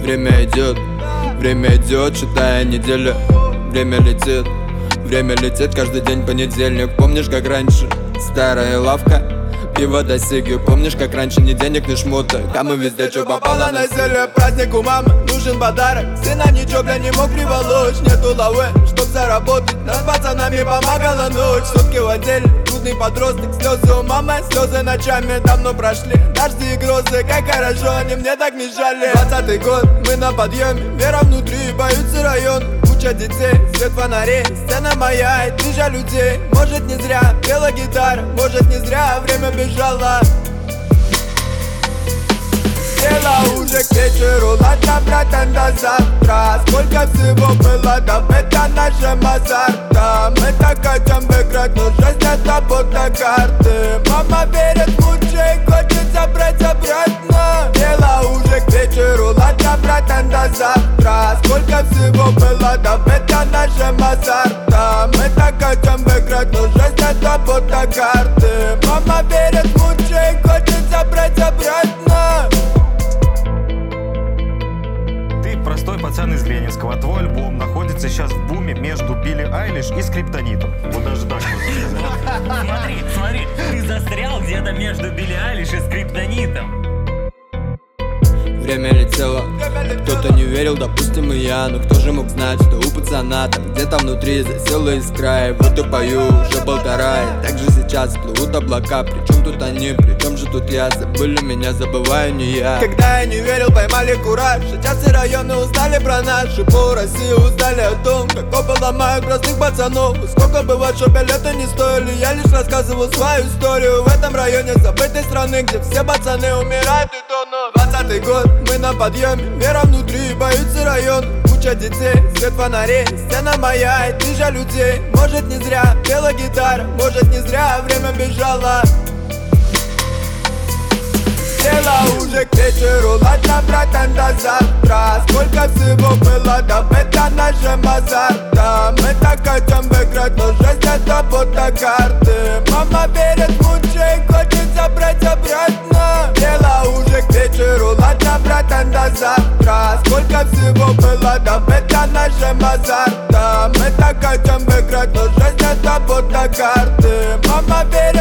время идет, считая недели. Время летит, каждый день понедельник. Помнишь, как раньше? Старая лавка, пиво до сиги. Помнишь, как раньше ни денег, ни шмота, а мы везде чё попало на селе. Праздник у мамы, нужен подарок. Сына ничего, бля, не мог приволочь. Нету лавы, чтоб заработать. Нам с пацанами помогала ночь. Сутки в отделе, трудный подросток. Слезы у мамы, слезы ночами давно прошли. Дожди и грозы, как хорошо, они мне так мешали. 20-й год, мы на подъеме, вера внутри, боются район. Куча детей, свет фонарей, сцена моя, и движа людей. Может не зря пела гитара, может не зря время бежало. Дело уже к вечеру, ладно, братан, до завтра. Сколько всего было, да это нашим азартом. Мы так хотим выиграть, но жизнь это будто карты. Мама верит в лучшее, хочет забрать обратно. Дело уже к вечеру, ладно, братан, до завтра. Сколько всего было, да это нашим азартом. Мы так хотим выиграть, но жизнь это будто карты. Мама верит в лучшее, хочет забрать обратно. Простой пацан из Ленинского. Твой альбом находится сейчас в буме между Билли Айлиш и Скриптонитом. Вот даже так можно сказать. Смотри, ты застрял где-то между Билли Айлиш и Скриптонитом. Время летело, кто-то не верил, допустим, и я. Но кто же мог знать, что у пацана там где-то внутри засела искра. И вот и пою уже 1,5. И так же сейчас плывут облака. Причем тут они, причем же тут я. Забыли меня, забываю не я. Когда я не верил, поймали кураж. Сейчас все районы узнали про нашу пол России, узнали о том, как опа ломают простых пацанов. И сколько бывает, что билеты не стоили. Я лишь рассказывал свою историю. В этом районе забытой страны, где все пацаны умирают и тонут. 20-й год, мы на подъеме, вера внутри, боится район. Куча детей, свет фонарей, сцена моя, и движа людей. Может не зря пела гитара, может не зря время бежало. Дело уже к вечеру, ладно, братан, до завтра. Сколько всего было, да это нашим азартом. Мы так хотим выиграть, но жизнь это будто карты. Мама верит в лучшее, хочет забрать обратно. Дело уже к вечеру, ладно, братан, до завтра. Сколько всего было, да это нашим азартом. Мы так хотим выиграть, но жизнь это будто карты. Мама верит